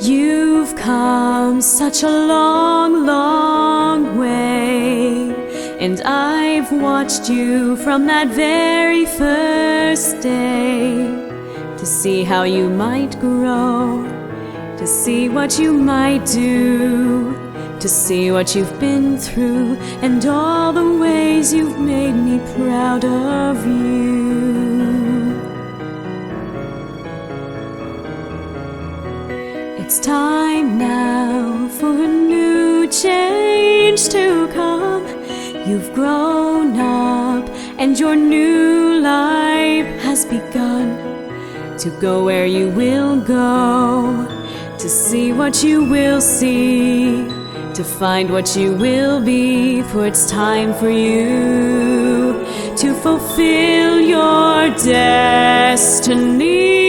You've come such a long, long way, and I've watched you from that very first day, to see how you might grow, to see what you might do, to see what you've been through, and all the ways you've made me proud of you. It's time now for a new change to come. You've grown up and your new life has begun, to go where you will go, to see what you will see, to find what you will be, for it's time for you to fulfill your destiny.